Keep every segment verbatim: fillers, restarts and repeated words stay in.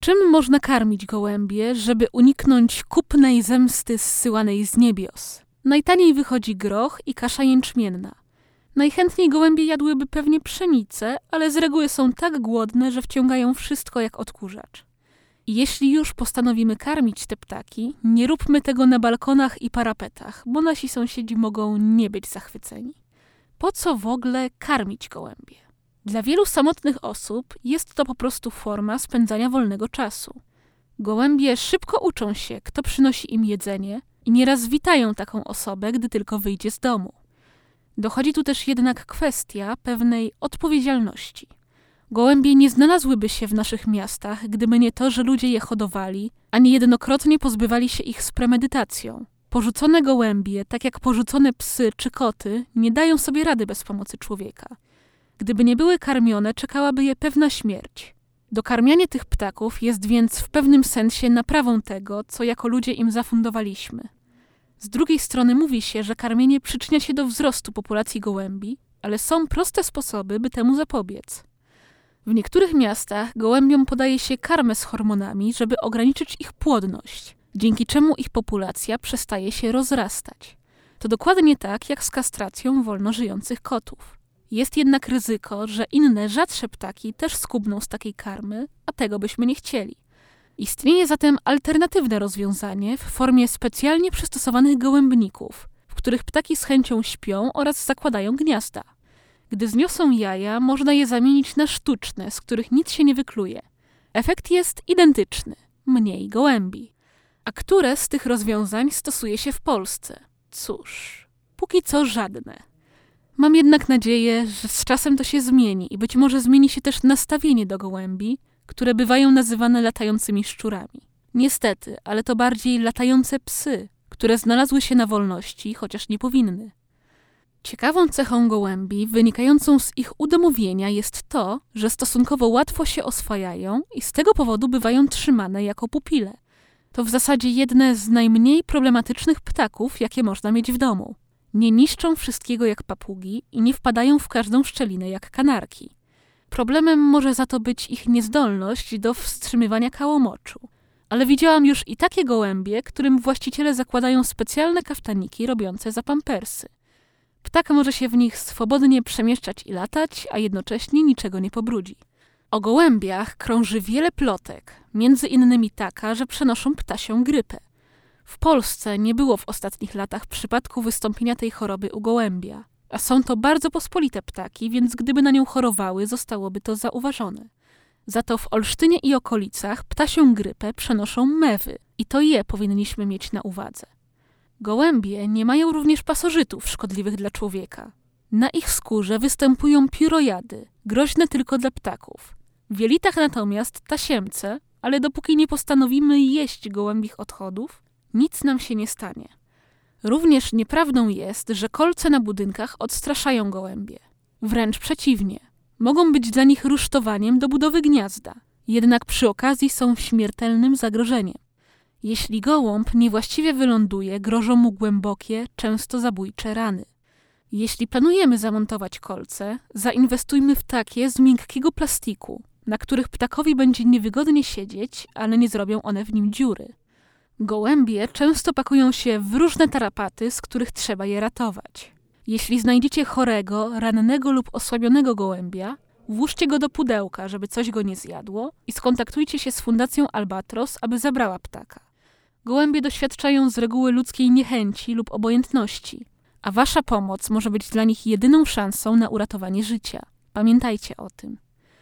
Czym można karmić gołębie, żeby uniknąć kupnej zemsty zsyłanej z niebios? Najtaniej wychodzi groch i kasza jęczmienna. Najchętniej gołębie jadłyby pewnie pszenicę, ale z reguły są tak głodne, że wciągają wszystko jak odkurzacz. I jeśli już postanowimy karmić te ptaki, nie róbmy tego na balkonach i parapetach, bo nasi sąsiedzi mogą nie być zachwyceni. Po co w ogóle karmić gołębie? Dla wielu samotnych osób jest to po prostu forma spędzania wolnego czasu. Gołębie szybko uczą się, kto przynosi im jedzenie i nieraz witają taką osobę, gdy tylko wyjdzie z domu. Dochodzi tu też jednak kwestia pewnej odpowiedzialności. Gołębie nie znalazłyby się w naszych miastach, gdyby nie to, że ludzie je hodowali, a niejednokrotnie pozbywali się ich z premedytacją. Porzucone gołębie, tak jak porzucone psy czy koty, nie dają sobie rady bez pomocy człowieka. Gdyby nie były karmione, czekałaby je pewna śmierć. Dokarmianie tych ptaków jest więc w pewnym sensie naprawą tego, co jako ludzie im zafundowaliśmy. Z drugiej strony mówi się, że karmienie przyczynia się do wzrostu populacji gołębi, ale są proste sposoby, by temu zapobiec. W niektórych miastach gołębiom podaje się karmę z hormonami, żeby ograniczyć ich płodność, dzięki czemu ich populacja przestaje się rozrastać. To dokładnie tak jak z kastracją wolno żyjących kotów. Jest jednak ryzyko, że inne, rzadsze ptaki też skubną z takiej karmy, a tego byśmy nie chcieli. Istnieje zatem alternatywne rozwiązanie w formie specjalnie przystosowanych gołębników, w których ptaki z chęcią śpią oraz zakładają gniazda. Gdy zniosą jaja, można je zamienić na sztuczne, z których nic się nie wykluje. Efekt jest identyczny – mniej gołębi. A które z tych rozwiązań stosuje się w Polsce? Cóż, póki co żadne. Mam jednak nadzieję, że z czasem to się zmieni i być może zmieni się też nastawienie do gołębi, które bywają nazywane latającymi szczurami. Niestety, ale to bardziej latające psy, które znalazły się na wolności, chociaż nie powinny. Ciekawą cechą gołębi, wynikającą z ich udomowienia, jest to, że stosunkowo łatwo się oswajają i z tego powodu bywają trzymane jako pupile. To w zasadzie jedne z najmniej problematycznych ptaków, jakie można mieć w domu. Nie niszczą wszystkiego jak papugi i nie wpadają w każdą szczelinę jak kanarki. Problemem może za to być ich niezdolność do wstrzymywania kałomoczu. Ale widziałam już i takie gołębie, którym właściciele zakładają specjalne kaftaniki robiące za pampersy. Ptak może się w nich swobodnie przemieszczać i latać, a jednocześnie niczego nie pobrudzi. O gołębiach krąży wiele plotek, między innymi taka, że przenoszą ptasią grypę. W Polsce nie było w ostatnich latach przypadku wystąpienia tej choroby u gołębia, a są to bardzo pospolite ptaki, więc gdyby na nią chorowały, zostałoby to zauważone. Za to w Olsztynie i okolicach ptasią grypę przenoszą mewy i to je powinniśmy mieć na uwadze. Gołębie nie mają również pasożytów szkodliwych dla człowieka. Na ich skórze występują piórojady, groźne tylko dla ptaków. W jelitach natomiast tasiemce, ale dopóki nie postanowimy jeść gołębich odchodów, nic nam się nie stanie. Również nieprawdą jest, że kolce na budynkach odstraszają gołębie. Wręcz przeciwnie. Mogą być dla nich rusztowaniem do budowy gniazda, jednak przy okazji są śmiertelnym zagrożeniem. Jeśli gołąb niewłaściwie wyląduje, grożą mu głębokie, często zabójcze rany. Jeśli planujemy zamontować kolce, zainwestujmy w takie z miękkiego plastiku, na których ptakowi będzie niewygodnie siedzieć, ale nie zrobią one w nim dziury. Gołębie często pakują się w różne tarapaty, z których trzeba je ratować. Jeśli znajdziecie chorego, rannego lub osłabionego gołębia, włóżcie go do pudełka, żeby coś go nie zjadło i skontaktujcie się z Fundacją Albatros, aby zabrała ptaka. Gołębie doświadczają z reguły ludzkiej niechęci lub obojętności, a wasza pomoc może być dla nich jedyną szansą na uratowanie życia. Pamiętajcie o tym.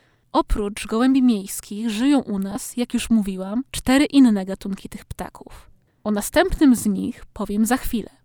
Oprócz gołębi miejskich żyją u nas, jak już mówiłam, cztery inne gatunki tych ptaków. O następnym z nich powiem za chwilę.